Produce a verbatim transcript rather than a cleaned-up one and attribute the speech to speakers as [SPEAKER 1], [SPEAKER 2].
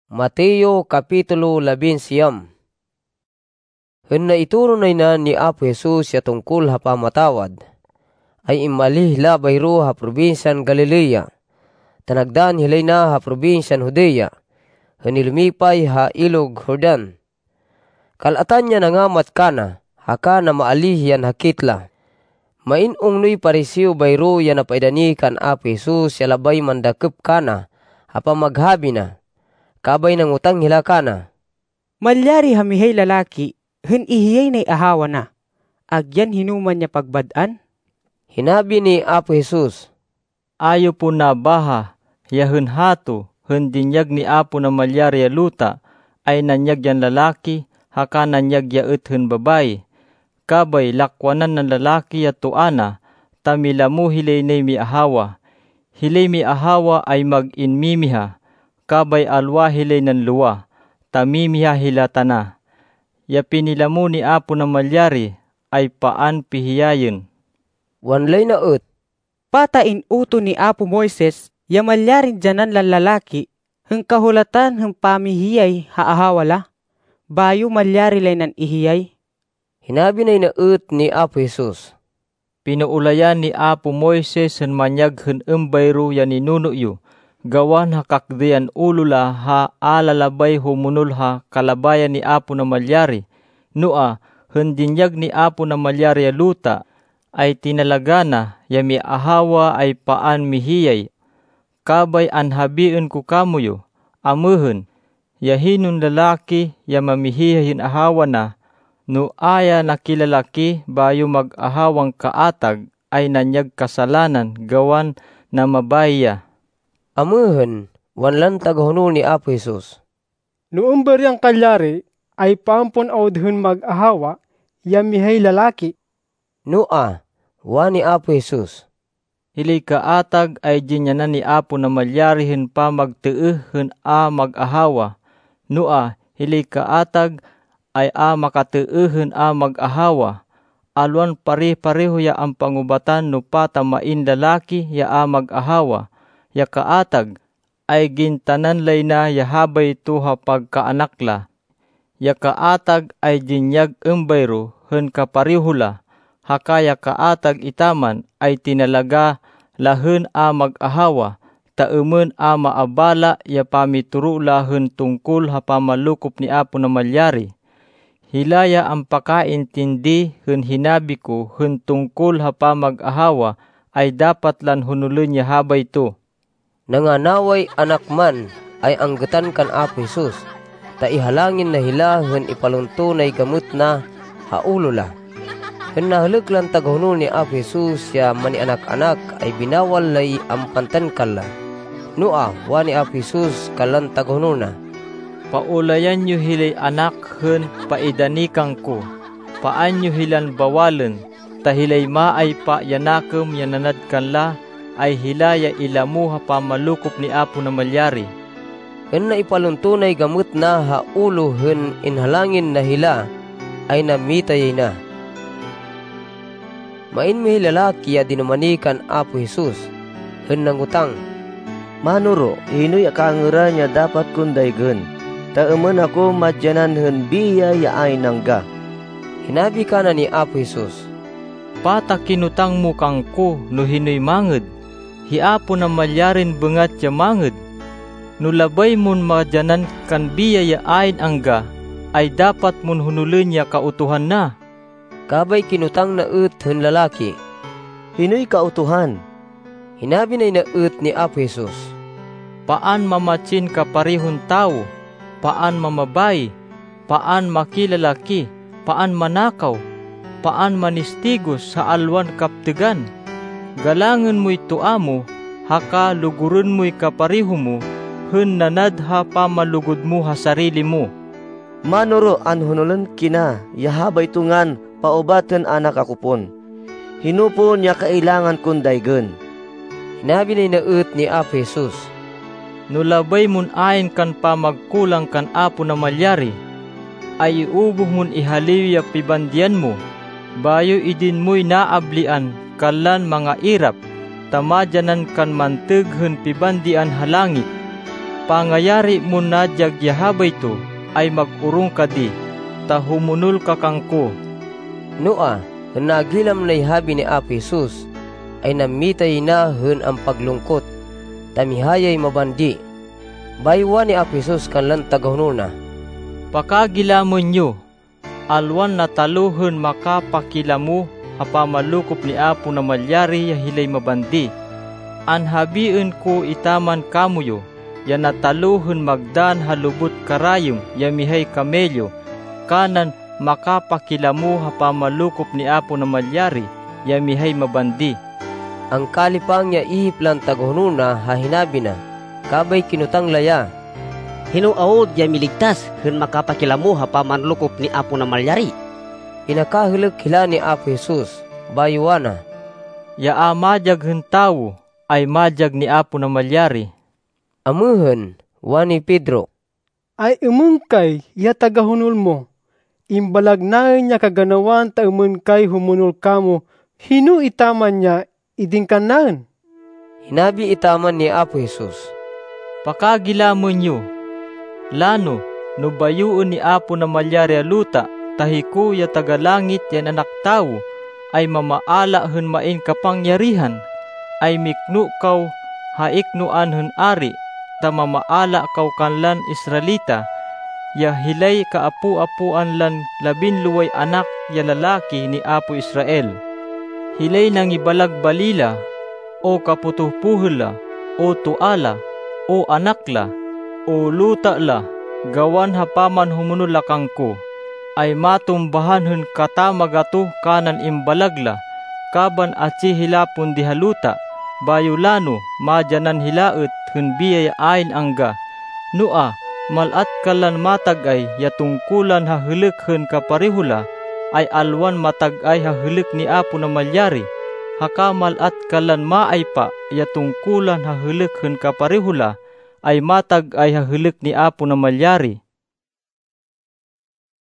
[SPEAKER 1] Mateo Kapitulo labinsyam. Hên na ituro na na ni Apo Jesus ya tungkol ha pamatawad, ay imalih la bayro ha probinsyan Galilea, tanagdan hilay na ha probinsyan Judea, hên ilumipay ha ilog Jordan. Kalatan niya nangamat kana, haka na maalih yan hakitla. Mainong nuy parisiyo bayro yan napaidani kan Apo Jesus ya labay mandakep kana, hapa maghabi na. Kabay ng utang hila kana.
[SPEAKER 2] Malyari hamihay lalaki, hen ihiyay na'y ahawa na. Agyan hinuman niya pagbadaan?
[SPEAKER 1] Hinabi ni Apo Jesus,
[SPEAKER 3] ayo po na baha, ya hen hato, hen dinyag ni Apo na malyari ya luta, ay nanyag yan lalaki, haka nanyag ya et hen babay. Kabay lakwanan ng lalaki ya tuana, tamilamu hilay na'y mi ahawa. Hilay mi ahawa ay mag-inmimiha. Kabay alwa hilay ng luwa, tamimiha hilatana. Ya pinilamu ni Apo na malyari, ay paan pihiyayin.
[SPEAKER 1] Wanlay na ut.
[SPEAKER 2] Patain uto ni Apo Moises, ya malyarin dyanan lalaki, heng kahulatan heng pamihiyay haahawala, bayo malyari lay nan ihiyay.
[SPEAKER 1] Hinabi na ut ni Apo Jesus,
[SPEAKER 3] pinuulayan ni Apo Moises hen manyag hen embayro ya ninunuyo, gawan hakakdian ulula ha alalabay humunul ha kalabayan ni Apo na malyari. Nua, hen dinyag ni Apo na malyari ya luta, ay tinalagana ya mi ahawa ay paan mihiyay. Kabay anhabiin ko kamuyo, amuhen, ya hinun lalaki ya mamihiyahin ahawa na, no aya nakilalaki bayo mag-ahawang kaatag ay nanyag kasalanan gawan na mabaya.
[SPEAKER 1] Amuhen, wanlan tagahunol ni Apo Jesus.
[SPEAKER 4] Noong beryang kalyari, ay pampon audhun mag-ahawa, yamihay lalaki.
[SPEAKER 1] Noa, wani Apo Jesus.
[SPEAKER 3] Hilay kaatag ay dinyanan ni Apo na malyarihin pa magteeh hen a mag-ahawa. Noa, hilay kaatag ay a makateeh hen a mag-ahawa. Alwan pare-pareho ya ang pangubatan no patamain lalaki ya a mag-ahawa. Ya kaatag ay gintanan lay na ya habay to ha pagkaanakla. Ya kaatag ay dinyag embayro hen kaparihula. Haka ya kaatag itaman ay tinalaga lahen a mag-ahawa. Taemen a maabala ya pamituro lahen tungkol ha pamalukop ni Apo na malyari. Hilaya ang pakaintindi hen hinabi ko hen tungkol ha pamag-ahawa ay dapat lan hunulun ya habay to.
[SPEAKER 1] Nanganaway anak man ay anggetan kan Apo Jesus, ta ihalangin na hila hen ipaluntunay gamut na haulula. Hen nahalek lan tagahunol ni Apo Jesus ya mani anak-anak ay binawal lay ampantan kala. Noa, wani Apo Jesus kalan tagahunol na.
[SPEAKER 3] Paulayan nyo hilay anak hen paidanikang ko. Paan nyo hilan bawalen, ta hilay maay pa yanakem yananad kanla, ay hilaya ilamu ha pamalukop ni Apo na malyari.
[SPEAKER 1] Hen na ipaluntunay gamut na haulo hen inhalangin na hila, ay namitayay na. Main mi lalaki ya dinumanikan Apo Jesus, hen nangutang,
[SPEAKER 5] Manuro, inoy akangera niya dapat kundaygen, taemen ako madyanan hen biya ya ay nangga.
[SPEAKER 1] Hinabi ka na ni Apo Jesus,
[SPEAKER 3] pata kinutang mo kang ko no hinoy manged, hiapo na malyarin bengat ya manged. Nulabay mun madyanan kan biya ya ain angga, ay dapat mun hunulun ya kautuhan na.
[SPEAKER 1] Kabay kinutang na ut hen lalaki,
[SPEAKER 5] hinoy kautuhan?
[SPEAKER 1] Hinabi na inaut ni Apo Jesus,
[SPEAKER 3] paan mamatsin kaparihon tao, paan mamabay, paan makilalaki, paan manakaw, paan manistigos sa alwan kaptegan. Galangan mo'y tuamo, haka lugurun mo'y kapariho mo, hen nanadha pamalugod mo ha sarili mo.
[SPEAKER 5] Manuro an hunulan kina, yahabay tungan, paubatan anak akupon. Hinupon niya kailangan kundaygen.
[SPEAKER 1] Hinabi na inaut ni Apo Jesus,
[SPEAKER 3] nulabay mun ayin kan pa magkulang kan Apo na malyari, ay iubuh mun ihaliw ya pibandian mo, bayo idin mo'y naablian, kalan mga irap, tamadyanan kan manteg hen pibandian halangit. pangayari mo na jag yahabay to ay mag-urong ka di, ta humunol ka kangko.
[SPEAKER 1] Noa, hun nagilam na ihabi ni Apo Jesus, ay namitay na hun ang paglungkot, tamihayay mabandi. Baywa ni Apo Jesus kanlan tagahununa.
[SPEAKER 3] Pakagilamon nyo, alwan na taluhun makapakilamu hapamalukop ni Apo na malyari ya hilay mabandi. Anhabiin ko itaman kamuyo, ya nataluhun magdan halubot karayom ya mihay kamelyo, kanan makapakilamu hapamalukop ni Apo na malyari ya mihay mabandi.
[SPEAKER 1] Ang kalipang niya ihip lang tagahununa hahinabi na, kabay kinutang laya.
[SPEAKER 6] Hinuaod ya miligtas hun makapakilamu hapamanlukop ni Apo na malyari.
[SPEAKER 1] Inakahulog hila ni Apo Jesus, bayuana.
[SPEAKER 3] Ya amajag hun tawo ay majag ni Apo na malyari.
[SPEAKER 1] Amuhun, wani Pedro.
[SPEAKER 4] Ay umungkay, ya tagahunol mo. Imbalag na niya kaganawan ta umungkay humunol kamo. Hinu itaman niya, iding kanan.
[SPEAKER 1] Hinabi itaman ni Apo Jesus.
[SPEAKER 3] Pakagilamon nyo, lano, no bayuon ni Apo na malyari aluta, tahiku ya tagalangit yan anak tao, ay mamaala hun main kapangyarihan, ay miknu kaw haiknuan hun ari, ta mamaala kaw kanlan Israelita, ya hilay kaapu-apuan lan labinluway anak ya lalaki ni Apo Israel. Hilay nang ibalag balila, o kaputupuhula, o tuala, o anakla, o lutala, gawan hapaman humunula kangko, ay matumbahan hun katamagato kanan imbalagla, kaban atsi hilapon di haluta, bayulano madyanan hilaet hun biyay ain angga. Nua, malat kalan matagay yatungkulan hahulek hun kaparihula, ay alwan matagay hahulek ni Apo na malyari, haka malat kalan maay pa yatungkulan hahulek hun kaparihula, ay matagay hahulek ni Apo na malyari.